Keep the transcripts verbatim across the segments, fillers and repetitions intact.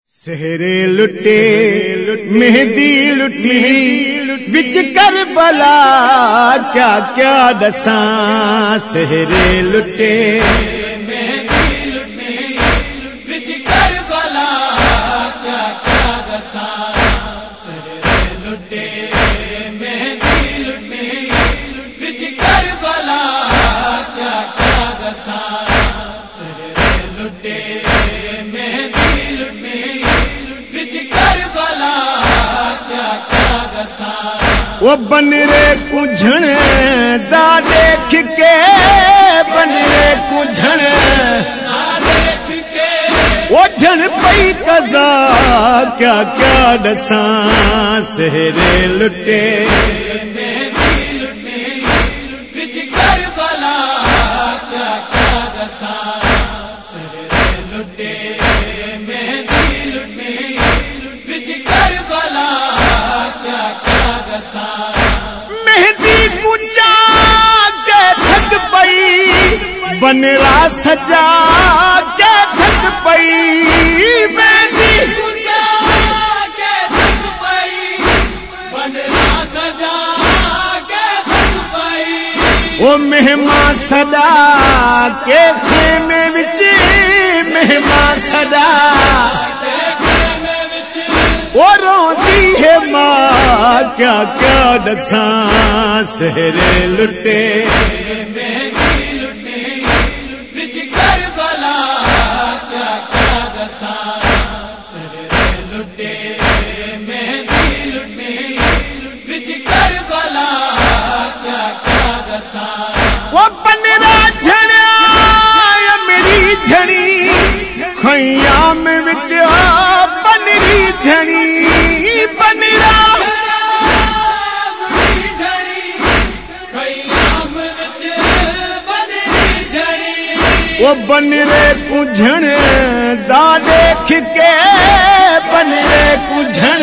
سہرے لٹے مہندی لٹی وچ کربلا کیا کیا دساں سہرے لٹے مہندی لٹی وچ کربلا کیا کیا دساں سہرے لٹے مہندی لٹی وچ کربلا کیا کیا دساں سہرے لٹے مہندی لٹی وچ کربلا کیا کیا دساں وہ بنرے کجھن دا دیکھ کے بنرے کجھن وہ جھن پئی قضا کیا کیا دساں سہرے لٹے مہندی لٹی وچ کربلا کیا کیا دساں سہرے لٹے مہندی لٹی وچ کربلا کیا کیا دساں مہندی کچا کے تھک پئی بنرا سجا کے تھک پئی مہندی وہ مہمان صدا کے خیمے وچ مہمان صدا وہ روندی ہے ماں کیا کیا دساں سہرے لٹے مہندی لٹی وچ کربلا کیا کیا دساں سہرے لٹے مہندی لٹی وچ کربلا کیا کیا دساں وہ بنرا جھڑیا میری جھڑی خیام وچ بنری جھڑی بنرا وہ بنرے کجھن دا دیکھ کے بنرے کجھن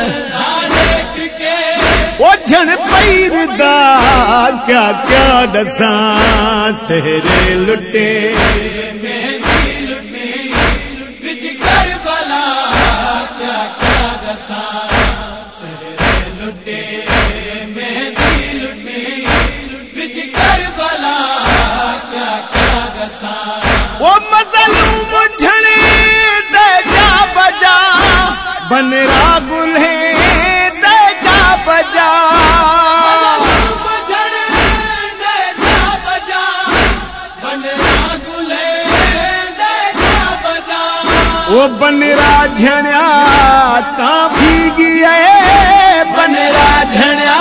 وہ جھن پیر دا کیا کیا دساں سہرے لٹے مہندی لٹی وچ کربلا کیا کیا دساں سہرے لٹے مہندی لٹی وچ کربلا کیا کیا دساں وہ مظلوم جھنے دے جا بجا بنرا گلے دے جا بجا وہ بنرا جھنیا تا بھیگی ہے بنرا جھنیا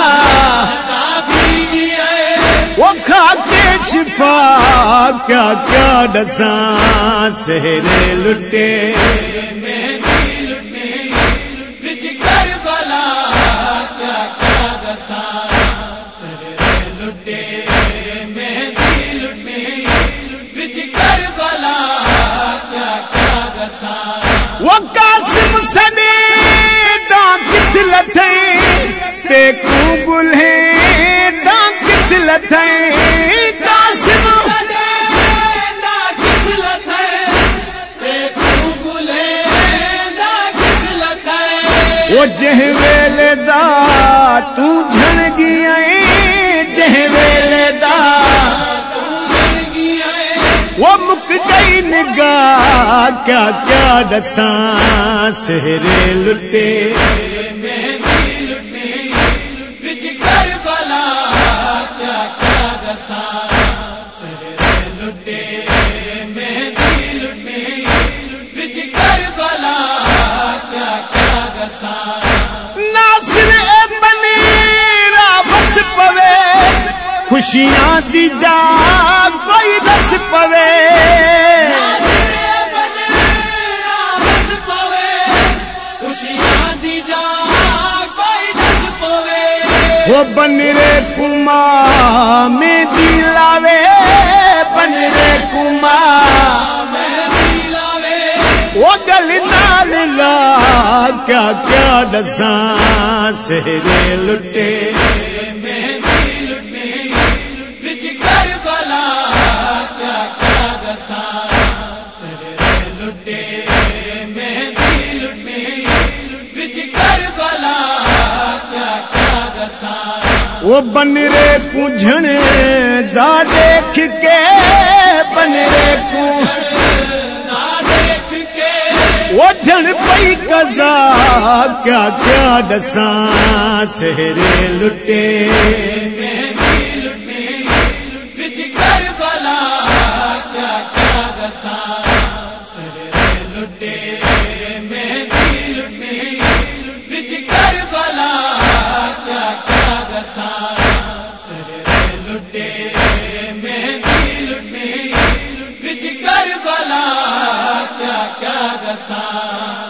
وہ کھا کے شفا کیا کیا دساں سہرے لٹے مہندی لٹی وچ کربلا کیا کیا دساں سہرے لٹے مہندی لٹی وچ کربلا کیا کیا دساں وہ قاسم سنے دا کت لتھے تے کو بلے دا کت لتھے قاسم وہ جہ ویلے دا تو جھن گیا جہ ویلے دا وہ مک گئی نگاہ کیا کیا دساں سہرے لٹے مہندی لٹی وچ کربلا کیا کیا دساں سہرے لٹے مہندی لٹی وچ کربلا کیا کیا دساں ناصر اے بنیرا بس پوے خوشیاں دی جا کوئی بس پوے وہ بنرے کما میں دلاوے بنرے کما وہ گل نال لا کیا کیا دساں سہرے لٹے مہندی لٹی وچ کربلا کیا کیا دساں سہرے لٹے مہندی لٹی وہ بنرے کو جھنے دا دیکھ کے بنرے کو وہ جھن پئی قضا کیا کیا دساں سہرے لٹے کربلا کیا کیا دساں